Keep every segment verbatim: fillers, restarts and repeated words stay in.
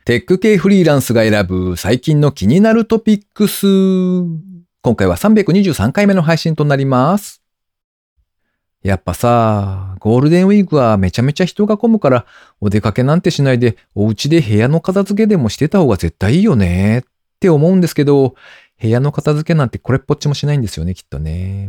テック系フリーランスが選ぶ最近の気になるトピックス。今回はさんびゃくにじゅうさんかいめの配信となります。やっぱさ、ゴールデンウィークはめちゃめちゃ人が混むから、お出かけなんてしないでお家で部屋の片付けでもしてた方が絶対いいよねって思うんですけど、部屋の片付けなんてこれっぽっちもしないんですよね、きっとね。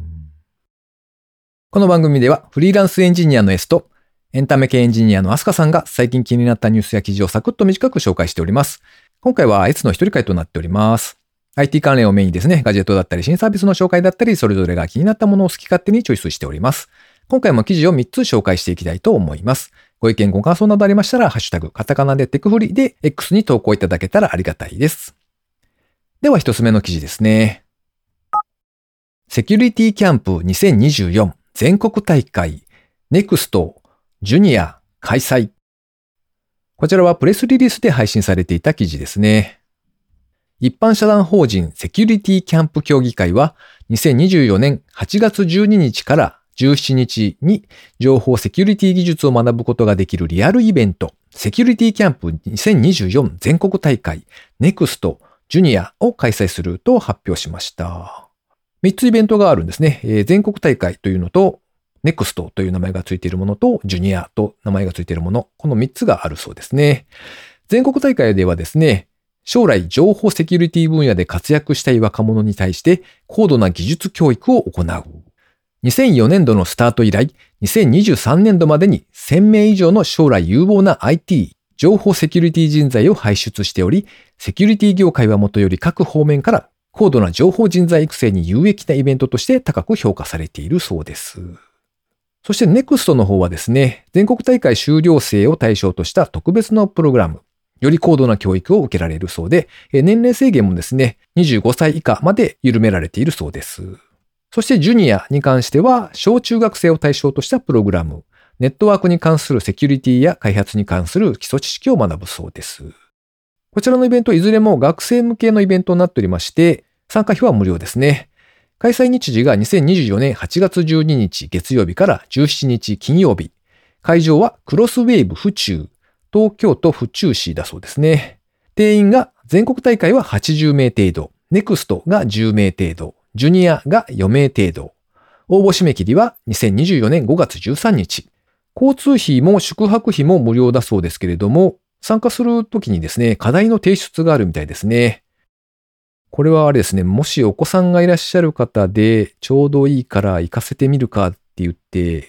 この番組ではフリーランスエンジニアの S とエンタメ系エンジニアのアスカさんが最近気になったニュースや記事をサクッと短く紹介しております。今回は S の一人会となっております。アイティー 関連をメインにですね、ガジェットだったり新サービスの紹介だったり、それぞれが気になったものを好き勝手にチョイスしております。今回も記事をみっつ紹介していきたいと思います。ご意見ご感想などありましたら、ハッシュタグ、カタカナでテクフリで X に投稿いただけたらありがたいです。では一つ目の記事ですね。セキュリティキャンプにせんにじゅうよん全国大会 ネクスト ジュニア開催。こちらはプレスリリースで配信されていた記事ですね。一般社団法人セキュリティキャンプ協議会はにせんにじゅうよねんはちがつじゅうににちからじゅうしちにちに情報セキュリティ技術を学ぶことができるリアルイベントセキュリティキャンプにせんにじゅうよん全国大会 ネクスト ジュニアを開催すると発表しました。みっつイベントがあるんですね。えー、全国大会というのとネクストという名前がついているものとジュニアと名前がついているもの、このみっつがあるそうですね。全国大会ではですね、将来情報セキュリティ分野で活躍したい若者に対して高度な技術教育を行う。にせんよねんどのスタート以来、にせんにじゅうさんねんどまでにせんめい以上の将来有望な アイティー、情報セキュリティ人材を輩出しており、セキュリティ業界はもとより各方面から高度な情報人材育成に有益なイベントとして高く評価されているそうです。そして ネクスト の方はですね、全国大会修了生を対象とした特別なプログラム、より高度な教育を受けられるそうで、年齢制限もですね、にじゅうごさい以下まで緩められているそうです。そしてジュニアに関しては、小中学生を対象としたプログラム、ネットワークに関するセキュリティや開発に関する基礎知識を学ぶそうです。こちらのイベントいずれも学生向けのイベントになっておりまして、参加費は無料ですね。開催日時がにせんにじゅうよねんはちがつじゅうににち月曜日からじゅうしちにち金曜日。会場はクロスウェーブ府中、東京都府中市だそうですね。定員が全国大会ははちじゅうめい程度、ネクストがじゅうめい程度、ジュニアがよめい程度。応募締め切りはにせんにじゅうよねんごがつじゅうさんにち。交通費も宿泊費も無料だそうですけれども、参加するときにですね、課題の提出があるみたいですね。これはあれですね、もしお子さんがいらっしゃる方で、ちょうどいいから行かせてみるかって言って、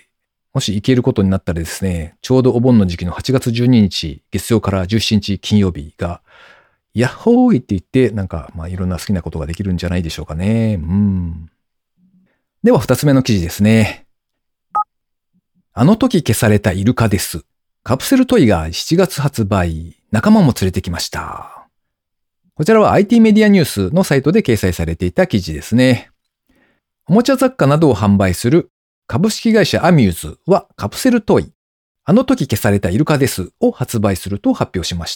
もし行けることになったらですね、ちょうどお盆の時期のはちがつじゅうににち、月曜からじゅうしちにち金曜日が、ヤッホーイって言って、なんか、まあいろんな好きなことができるんじゃないでしょうかね。うん。では二つ目の記事ですね。あの時消されたイルカです。カプセルトイがしちがつ発売。仲間も連れてきました。こちらは アイティー メディアニュースのサイトで掲載されていた記事ですね。おもちゃ雑貨などを販売する株式会社アミューズはカプセルトイ、あの時消されたイルカですを発売すると発表しました。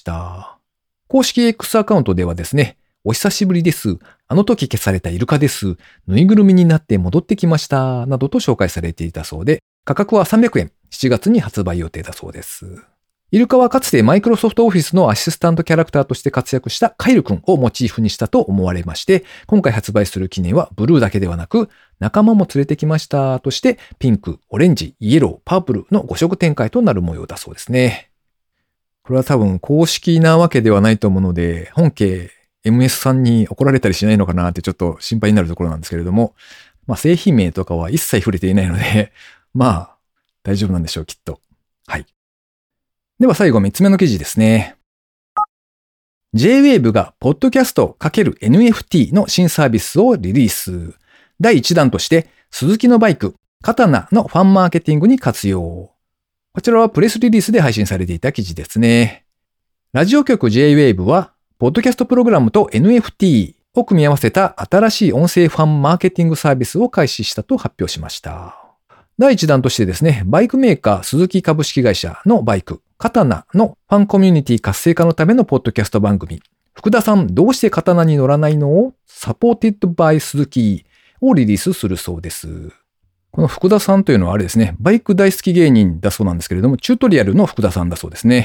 公式 X アカウントではですね、お久しぶりです。あの時消されたイルカです。ぬいぐるみになって戻ってきました。などと紹介されていたそうで、価格はさんびゃくえん、しちがつに発売予定だそうです。イルカはかつてマイクロソフトオフィスのアシスタントキャラクターとして活躍したカイル君をモチーフにしたと思われまして、今回発売する記念はブルーだけではなく、仲間も連れてきましたとして、ピンク、オレンジ、イエロー、パープルのごしょく展開となる模様だそうですね。これは多分公式なわけではないと思うので、本家 エムエス さんに怒られたりしないのかなってちょっと心配になるところなんですけれども、まあ製品名とかは一切触れていないので、まあ大丈夫なんでしょうきっと。はい。では最後みっつめの記事ですね。ジェイウェーブ がポッドキャスト ×エヌエフティー の新サービスをリリース。だいいちだんとしてスズキのバイク、カタナのファンマーケティングに活用。こちらはプレスリリースで配信されていた記事ですね。ラジオ局 ジェイウェーブ は、ポッドキャストプログラムと エヌエフティー を組み合わせた新しい音声ファンマーケティングサービスを開始したと発表しました。だいいちだんとしてですね、バイクメーカースズキ株式会社のバイク、カタナのファンコミュニティ活性化のためのポッドキャスト番組、福田さんどうしてカタナに乗らないの？サポーティッドバイスズキをリリースするそうです。この福田さんというのはあれですね、バイク大好き芸人だそうなんですけれども、チュートリアルの福田さんだそうですね。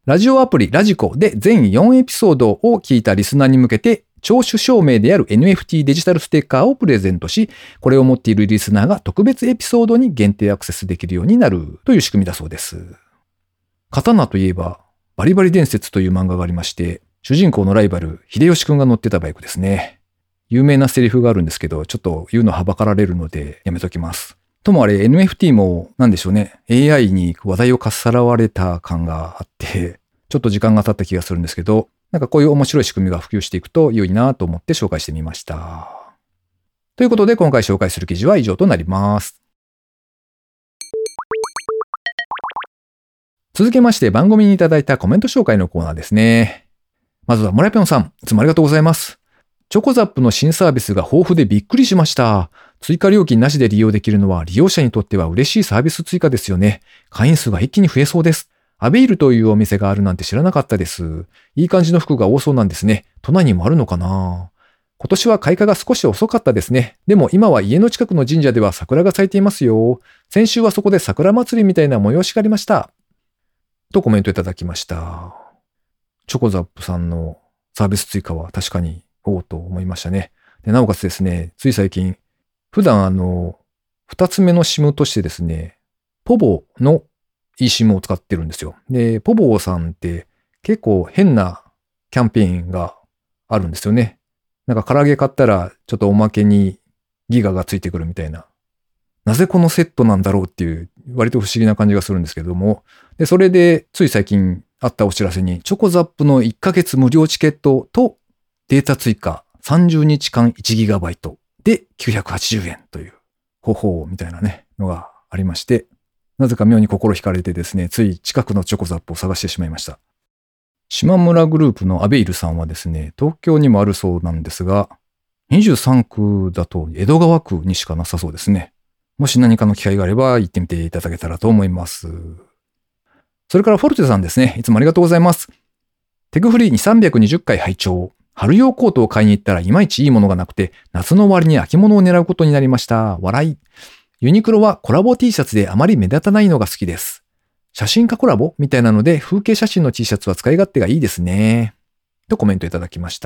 ラジオアプリラジコで全よんエピソードを聞いたリスナーに向けて、聴取証明である エヌエフティー デジタルステッカーをプレゼントし、これを持っているリスナーが特別エピソードに限定アクセスできるようになるという仕組みだそうです。刀といえば、バリバリ伝説という漫画がありまして、主人公のライバル、秀吉くんが乗ってたバイクですね。有名なセリフがあるんですけど、ちょっと言うのはばかられるのでやめときます。ともあれ エヌエフティー もなんでしょうね。エーアイ に話題をかっさらわれた感があって、ちょっと時間が経った気がするんですけど、なんかこういう面白い仕組みが普及していくと良いなと思って紹介してみました。ということで今回紹介する記事は以上となります。続けまして番組にいただいたコメント紹介のコーナーですね。まずはモラピョンさん、いつもありがとうございます。チョコザップの新サービスが豊富でびっくりしました。追加料金なしで利用できるのは利用者にとっては嬉しいサービス追加ですよね。会員数が一気に増えそうです。アベイルというお店があるなんて知らなかったです。いい感じの服が多そうなんですね。都内にもあるのかな？今年は開花が少し遅かったですね。でも今は家の近くの神社では桜が咲いていますよ。先週はそこで桜祭りみたいな催しがありました。とコメントいただきました。チョコザップさんのサービス追加は確かにおうと思いましたね。でなおかつですね、つい最近、普段あの、二つ目の シム としてですね、ポボの eSIM を使ってるんですよ。で、ポボさんって結構変なキャンペーンがあるんですよね。なんか唐揚げ買ったらちょっとおまけにギガがついてくるみたいな。なぜこのセットなんだろうっていう割と不思議な感じがするんですけども。で、それでつい最近あったお知らせにチョコザップのいっかげつ無料チケットとデータ追加さんじゅうにちかんいちギガバイトできゅうひゃくはちじゅうえんという方法みたいなね、のがありまして、なぜか妙に心惹かれてですね、つい近くのチョコザップを探してしまいました。島村グループのアベイルさんはですね、東京にもあるそうなんですが、にじゅうさんくだと江戸川区にしかなさそうですね。もし何かの機会があれば行ってみていただけたらと思います。それからフォルテさんですね、いつもありがとうございます。テクフリーにさんびゃくにじゅっかい拝聴。春用コートを買いに行ったらいまいちいいものがなくて、夏の終わりに秋物を狙うことになりました。笑い。ユニクロはコラボ T シャツであまり目立たないのが好きです。写真家コラボみたいなので風景写真の T シャツは使い勝手がいいですね。とコメントいただきました。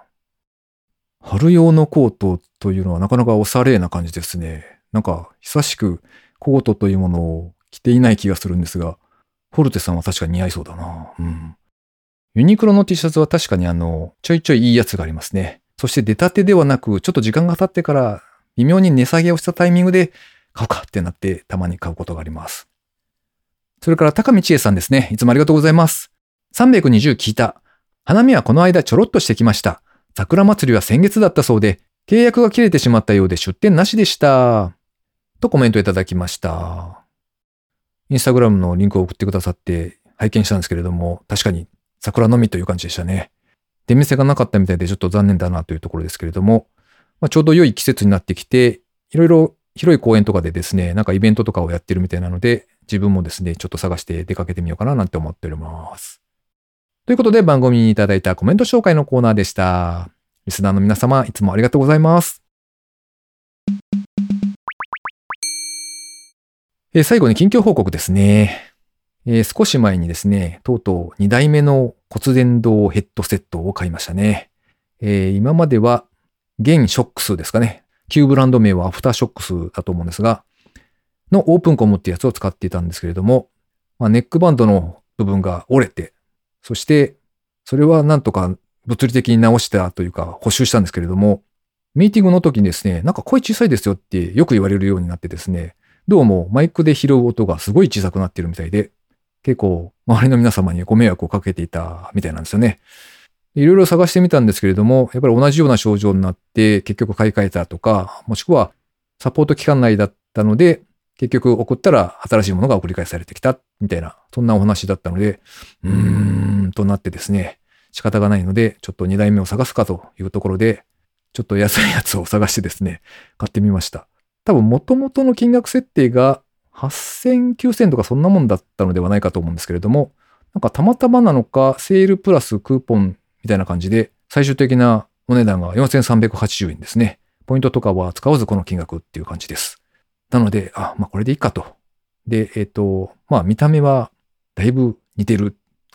春用のコートというのはなかなかおしゃれな感じですね。なんか久しくコートというものを着ていない気がするんですが、フォルテさんは確かに似合いそうだな。うん。ユニクロの T シャツは確かにあの、ちょいちょいいいやつがありますね。そして出たてではなく、ちょっと時間が経ってから微妙に値下げをしたタイミングで買うかってなってたまに買うことがあります。それから高見千恵さんですね。いつもありがとうございます。さんびゃくにじゅう聞いた。花見はこの間ちょろっとしてきました。桜祭りは先月だったそうで、契約が切れてしまったようで出店なしでした。とコメントいただきました。インスタグラムのリンクを送ってくださって拝見したんですけれども、確かに桜のみという感じでしたね。出店がなかったみたいでちょっと残念だなというところですけれども、まあ、ちょうど良い季節になってきて、いろいろ広い公園とかでですね、なんかイベントとかをやってるみたいなので、自分もですね、ちょっと探して出かけてみようかななんて思っております。ということで番組にいただいたコメント紹介のコーナーでした。リスナーの皆様、いつもありがとうございます。えー、最後に近況報告ですね。えー、少し前にですね、とうとうにだいめの骨伝導ヘッドセットを買いましたね。えー、今まではゲンショックスですかね。旧ブランド名はアフターショックスだと思うんですが、のオープンコムってやつを使っていたんですけれども、まあ、ネックバンドの部分が折れて、そしてそれはなんとか物理的に直したというか補修したんですけれども、ミーティングの時にですね、なんか声小さいですよってよく言われるようになってですね、どうもマイクで拾う音がすごい小さくなっているみたいで、結構周りの皆様にご迷惑をかけていたみたいなんですよね。いろいろ探してみたんですけれども、やっぱり同じような症状になって結局買い替えたとか、もしくはサポート期間内だったので、結局送ったら新しいものが送り返されてきたみたいな、そんなお話だったので、うーんとなってですね、仕方がないので、ちょっとにだいめを探すかというところで、ちょっと安いやつを探してですね、買ってみました。多分元々の金額設定がはっせん、きゅうせんとかそんなもんだったのではないかと思うんですけれども、なんかたまたまなのか、セールプラスクーポンみたいな感じで、最終的なお値段がよんせんさんびゃくはちじゅうえんですね。ポイントとかは使わずこの金額っていう感じです。なので、あ、まあこれでいいかと。で、えっと、まあ見た目はだいぶ似てる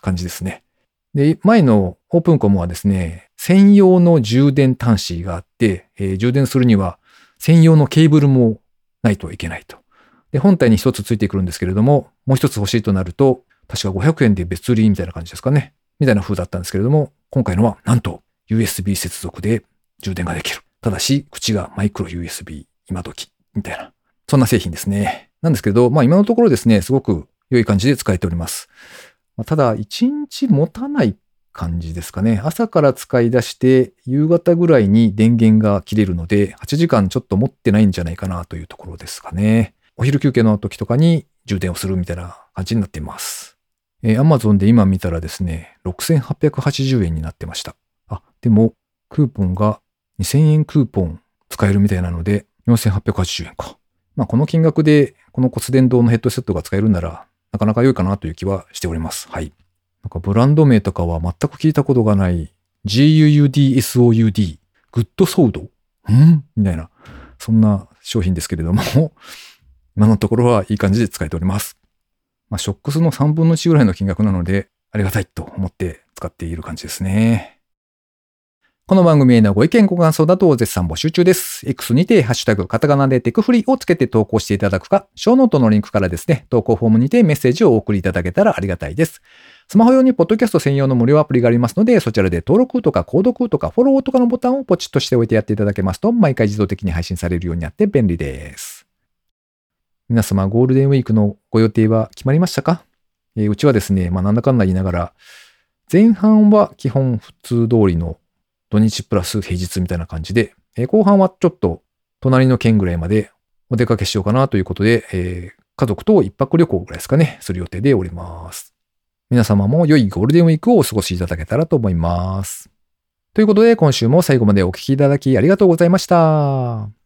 感じですね。で、前のオープンコムはですね、専用の充電端子があって、えー、充電するには専用のケーブルもないといけないと。で、本体に一つついてくるんですけれども、もう一つ欲しいとなると、確かごひゃくえんで別売りみたいな感じですかね。みたいな風だったんですけれども、今回のはなんと ユーエスビー 接続で充電ができる。ただし、口がマイクロ ユーエスビー 今時みたいな。そんな製品ですね。なんですけど、まあ今のところですね、すごく良い感じで使えております。まあ、ただ、いちにち持たない感じですかね。朝から使い出して、夕方ぐらいに電源が切れるので、はちじかんちょっと持ってないんじゃないかなというところですかね。お昼休憩の時とかに充電をするみたいな感じになっています。えー、Amazon で今見たらですね、ろくせんはっぴゃくはちじゅうえんになってました。あ、でも、クーポンがにせんえんクーポン使えるみたいなので、よんせんはっぴゃくはちじゅうえんか。まあ、この金額で、この骨伝導のヘッドセットが使えるなら、なかなか良いかなという気はしております。はい。なんかブランド名とかは全く聞いたことがない ジーユーユーディーエスオーユーディー グッドソードんみたいな、そんな商品ですけれども、今のところはいい感じで使えております。まあ、ショックスのさんぶんのいちぐらいの金額なので、ありがたいと思って使っている感じですね。この番組へのご意見ご感想だと絶賛募集中です。X にてハッシュタグカタカナでテクフリをつけて投稿していただくか、ショーノートのリンクからですね、投稿フォームにてメッセージをお送りいただけたらありがたいです。スマホ用にポッドキャスト専用の無料アプリがありますので、そちらで登録とか購読とかフォローとかのボタンをポチッとしておいてやっていただけますと、毎回自動的に配信されるようになって便利です。皆様、ゴールデンウィークのご予定は決まりましたか？えー、うちはですね、まあなんだかんだ言いながら、前半は基本普通通りの土日プラス平日みたいな感じで、えー、後半はちょっと隣の県ぐらいまでお出かけしようかなということで、えー、家族と一泊旅行ぐらいですかね、する予定でおります。皆様も良いゴールデンウィークをお過ごしいただけたらと思います。ということで今週も最後までお聞きいただきありがとうございました。